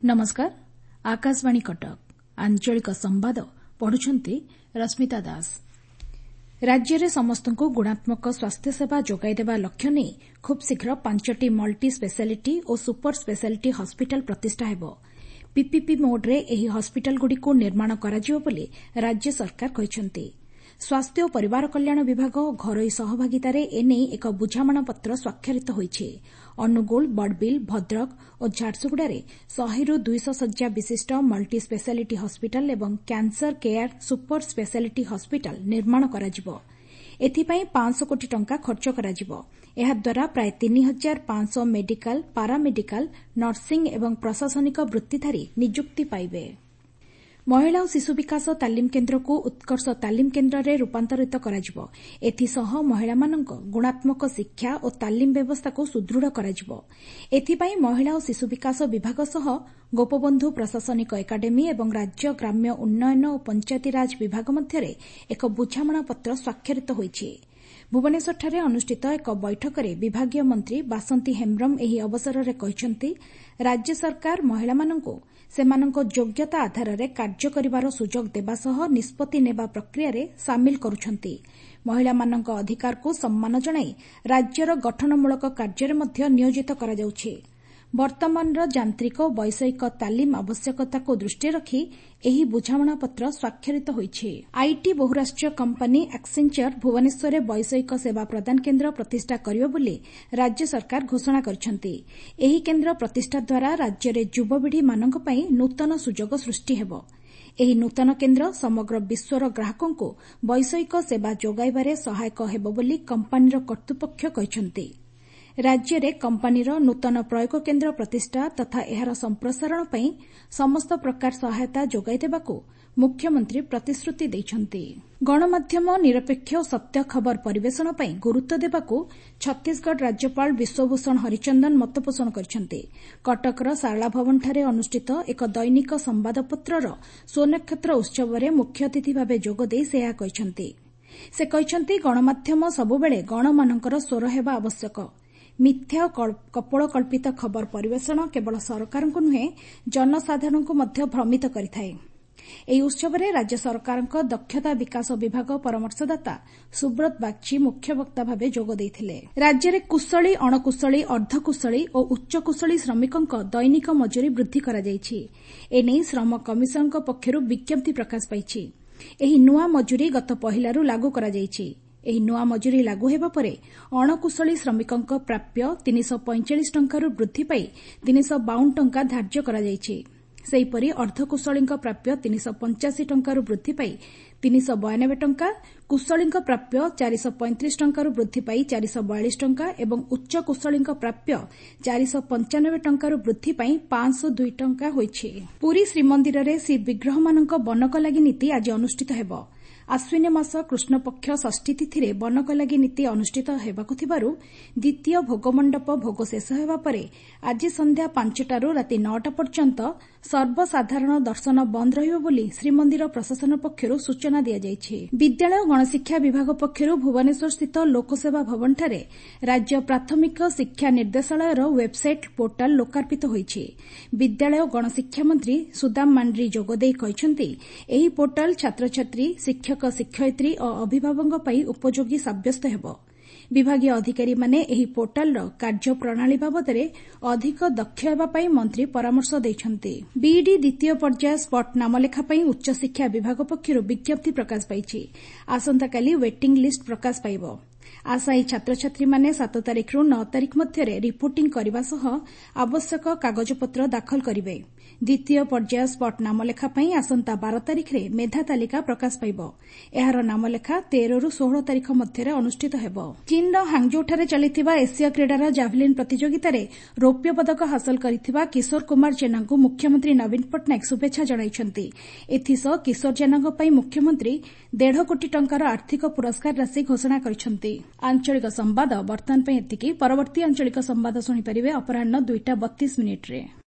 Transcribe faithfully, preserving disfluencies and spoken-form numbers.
नमस्कार आकाशवाणी कटक आंचलिक संवाद पढ़ुछंती रश्मिता दास। राज्य में समस्त गुणात्मक स्वास्थ्य सेवा जोगाई देवा लक्ष्य नहीं खूब शीघ्र पांचटी मल्टी स्पेशालिटी और सुपर स्पेशालिटी हॉस्पिटल प्रतिष्ठा हेबो। पीपीपी मोड्रे एही हॉस्पिटलगुड़िक निर्माण कराजिबो बोली राज्य सरकार कहिसंती। स्वास्थ्य और परिवार कल्याण विभाग घरोई सहभागितार एने एक बुझामणा पत्र स्वाक्षरित होइछि। अनुगुल बड़बिल भद्रक और झारसुगुड़ार शहे दुईश शଯ୍या विशिष्ट मल्टी स्पेशालिटी हॉस्पिटल एवं cancer care super speciality hospital निर्माण कराजिबो। एथिपाई पांच कोटी टंका खर्च कराजिबो। एहाद्वारा प्राय तीन हजार पांच सौ मेडिकल पारामेडिकल नर्सिंग एवं प्रशासनिक वृत्तिधारी नियुक्ति पाइबे। महिला और शिशु विकास तालीम केन्द्र को उत्कर्ष तालीम केन्द्र में रूपांतरित कराजिबो। एथिसह महिलामानंक गुणात्मक शिक्षा और तालीम व्यवस्था को सुदृढ़ कराजिबो। एथिपाई महिला और शिशु विकास विभाग सह गोपबंधु प्रशासनिक एकाडेमी एवं राज्य ग्राम्य उन्नयन और पंचायतीराज विभाग मध्य एक बुझामणा पत्र स्वाक्षरित होइछि। भुवनेश्वरଠାରେ अनुष्ठित एक बैठक में विभागीय मंत्री बासंती हेम्ब्रम एही अवसर में कहिसंती राज्य सरकार महिलामानंकु सेमानंक योग्यता आधार में कार्य करिवार सुजोग देबा सह निष्पत्ति नेबा प्रक्रिया रे सामिल करुछंती। महिलामानंक अधिकार को सम्मान जणाई राज्यर गठनमूलक कार्य मध्य नियोजित करा जाउछि। वर्तमान यांत्रिक और वैषयिक तालीम आवश्यकता को दृष्टि रखी एही बुझामणा पत्र स्वाक्षरित होइछि। आईटी बहुराष्ट्रीय कंपनी एक्सेंचर भुवनेश्वर में वैषयिक सेवा प्रदान केन्द्र प्रतिष्ठा करियो बोली राज्य सरकार घोषणा करिसंती। एही केन्द्र प्रतिष्ठा द्वारा राज्य में युवपीढ़ी मानक पई नूतन सुजोग सृष्टि हेबो। एही नूतन केन्द्र समग्र विश्वर ग्राहकों को वैषयिक सेवा जोगाइबारे सहायक हेबो बोली कंपनीर कर्तृपक्ष कहिसंती। राज्य में कंपनीर नूतन प्रयोग केन्द्र प्रतिष्ठा तथा एहार संप्रसारण पई समस्त प्रकार सहायता जोगाई देबाकू मुख्यमंत्री प्रतिश्रुति दैछंती। गणमाध्यम निरपेक्ष और सत्य खबर परिवेषण पई गुरुत्व देबाकू छत्तीसगढ़ राज्यपाल विश्वभूषण हरिचंदन मतपोषण करिसंती। कटकर शारला भवनଠାରେ अनुष्ठित एक दैनिक संवादपत्रर स्वनक्षत्र उत्सव में मुख्य अतिथि भाव जोगदे से ଏହା कहिसंती। से कहिसंती गणमाध्यम सबुबेले गणमानकर स्वर हेबा आवश्यक। मिथ्या और कपोलकल्पित खबर परिवेषण केवल सरकार को नुहे जनसाधारण को मध्य भ्रमित करिथाए। ଏହି ଉତ୍ସବରେ ରାଜ୍ୟ ସରକାରଙ୍କ ଦକ୍ଷତା ବିକାଶ ବିଭାଗ ପରାମର୍ଶଦାତା ସୁବ୍ରତ ବାଗଚି ମୁଖ୍ୟ ବକ୍ତା ଭାବେ ଯୋଗ ଦେଇଥିଲେ। ରାଜ୍ୟରେ କୁଶଳୀ ଅଣକୁଶଳୀ ଅର୍ଦ୍ଧକୁଶଳୀ ଓ ଉଚ୍ଚକୁଶଳୀ ଶ୍ରମିକଙ୍କ ଦୈନିକ ମଜୁରୀ ବୃଦ୍ଧି କରାଯାଇଛି। ଏନେଇ ଶ୍ରମ କମିଶନଙ୍କ ପକ୍ଷରୁ ବିଜ୍ଞପ୍ତି ପ୍ରକାଶ ପାଇଛି। ଏହି ନୂଆ ମଜୁରୀ ଗତ ପହିଲାରୁ ଲାଗୁ କରାଯାଇଛି। ଏହି ନୂଆ ମଜୁରୀ ଲାଗୁ ହେବା ପରେ ଅଣକୁଶଳୀ ଶ୍ରମିକଙ୍କ ପ୍ରାପ୍ୟ ତିନିଶହ ପଇଁଚାଳିଶ ଟଙ୍କାରୁ ବୃଦ୍ଧି ପାଇ ତିନିଶହ ବାଉନ ଟଙ୍କା ଧାର୍ଯ୍ୟ କରାଯାଇଛି। ସେହିପରି ଅର୍ଦ୍ଧକୁଶଳୀଙ୍କ ପ୍ରାପ୍ୟ ତିନିଶହ ପଞ୍ଚାଅଶୀ ଟଙ୍କାରୁ ବୃଦ୍ଧି ପାଇ ତିନିଶହ ବୟାନବେ ଟଙ୍କା, କୁଶଳୀଙ୍କ ପ୍ରାପ୍ୟ ଚାରିଶହ ପଇଁତିରିଶ ଟଙ୍କାରୁ ବୃଦ୍ଧି ପାଇ ଚାରିଶହ ବୟାଳିଶ ଟଙ୍କା ଏବଂ ଉଚ୍ଚ କୁଶଳୀଙ୍କ ପ୍ରାପ୍ୟ ଚାରିଶହ ପଞ୍ଚାନବେ ଟଙ୍କାରୁ ବୃଦ୍ଧି ପାଇ ପାଞ୍ଚଶହ ଦୁଇ ଟଙ୍କା ହୋଇଛି। ପୁରୀ ଶ୍ରୀମନ୍ଦିରରେ ଶ୍ରୀବିଗ୍ରହମାନଙ୍କ ବନକ ଲାଗି ନୀତି ଆଜି ଅନୁଷ୍ଠିତ ହେବ। ଆଶ୍ୱିନ ମାସ କୃଷ୍ଣପକ୍ଷ ଷଷ୍ଠୀ ତିଥିରେ ବନକ ଲାଗି ନୀତି ଅନୁଷ୍ଠିତ ହେବାକୁ ଥିବାରୁ ଦ୍ୱିତୀୟ ଭୋଗମଣ୍ଡପ ଭୋଗ ଶେଷ ହେବା ପରେ ଆଜି ସନ୍ଧ୍ୟା ପାଞ୍ଚଟାରୁ ରାତି ନଅଟା ପର୍ଯ୍ୟନ୍ତ ସର୍ବସାଧାରଣ ଦର୍ଶନ ବନ୍ଦ ରହିବ ବୋଲି ଶ୍ରୀମନ୍ଦିର ପ୍ରଶାସନ ପକ୍ଷରୁ ସୂଚନା ଦିଆଯାଇଛି। ବିଦ୍ୟାଳୟ ଗଣଶିକ୍ଷା ବିଭାଗ ପକ୍ଷରୁ ଭୁବନେଶ୍ୱରସ୍ଥିତ ଲୋକସେବା ଭବନଠାରେ ରାଜ୍ୟ ପ୍ରାଥମିକ ଶିକ୍ଷା ନିର୍ଦ୍ଦେଶାଳୟର ୱେବସାଇଟ୍ ପୋର୍ଟାଲ ଲୋକାର୍ପିତ ହୋଇଛି। ବିଦ୍ୟାଳୟ ଗଣଶିକ୍ଷା ମନ୍ତ୍ରୀ ସୁଦାମ ମାଣ୍ଡି ଯୋଗଦେଇ କହିଛନ୍ତି ଏହି ପୋର୍ଟାଲ ଛାତ୍ରଛାତ୍ରୀ ଶିକ୍ଷକ ଶିକ୍ଷୟିତ୍ରୀ ଓ ଅଭିଭାବକଙ୍କ ପାଇଁ ଉପଯୋଗୀ ସାବ୍ୟସ୍ତ ହେବ। ବିଭାଗୀୟ ଅଧିକାରୀମାନେ ଏହି ପୋର୍ଟାଲର କାର୍ଯ୍ୟପ୍ରଣାଳୀ ବାବଦରେ ଅଧିକ ଦକ୍ଷ ହେବା ପାଇଁ ମନ୍ତ୍ରୀ ପରାମର୍ଶ ଦେଇଛନ୍ତି। ବିଇଡି ଦ୍ୱିତୀୟ ପର୍ଯ୍ୟାୟ ସ୍ପଟ୍ ନାମଲେଖା ପାଇଁ ଉଚ୍ଚଶିକ୍ଷା ବିଭାଗ ପକ୍ଷରୁ ବିଜ୍ଞପ୍ତି ପ୍ରକାଶ ପାଇଛି। ଆସନ୍ତାକାଲି ୱେଟିଂ ଲିଷ୍ଟ ପ୍ରକାଶ ପାଇବ। ଆଶାୟୀ ଛାତ୍ରଛାତ୍ରୀମାନେ ସାତ ତାରିଖରୁ ନଅ ତାରିଖ ମଧ୍ୟରେ ରିପୋର୍ଟିଂ କରିବା ସହ ଆବଶ୍ୟକ କାଗଜପତ୍ର ଦାଖଲ କରିବେ। ଦ୍ୱିତୀୟ ପର୍ଯ୍ୟାୟ ସ୍ପଟ୍ ନାମଲେଖା ପାଇଁ ଆସନ୍ତା ବାର ତାରିଖରେ ମେଧା ତାଲିକା ପ୍ରକାଶ ପାଇବ। ଏହାର ନାମଲେଖା ତେରରୁ ଷୋହଳ ତାରିଖ ମଧ୍ୟରେ ଅନୁଷ୍ଠିତ ହେବ। ଚୀନର ହାଙ୍ଗଜୋଠାରେ ଚାଲିଥିବା ଏସୀୟ କ୍ରୀଡ଼ାର ଜାଭେଲିନ୍ ପ୍ରତିଯୋଗିତାରେ ରୌପ୍ୟ ପଦକ ହାସଲ କରିଥିବା କିଶୋର କୁମାର ଜେନାଙ୍କୁ ମୁଖ୍ୟମନ୍ତ୍ରୀ ନବୀନ ପଟ୍ଟନାୟକ ଶୁଭେଚ୍ଛା ଜଣାଇଛନ୍ତି। ଏଥିସହ କିଶୋର ଜେନାଙ୍କ ପାଇଁ ମୁଖ୍ୟମନ୍ତ୍ରୀ ଦେଢ଼ କୋଟି ଟଙ୍କାର ଆର୍ଥିକ ପୁରସ୍କାର ରାଶି ଘୋଷଣା କରିଛନ୍ତି। ଆଞ୍ଚଳିକ ସମ୍ବାଦ ବର୍ତ୍ତମାନ ପାଇଁ ଏତିକି। ପରବର୍ତ୍ତୀ ଆଞ୍ଚଳିକ ସମ୍ବାଦ ଶୁଣିପାରିବେ ଅପରାହ୍ନ ଦୁଇଟା ବତିଶ ମିନିଟ୍ରେ।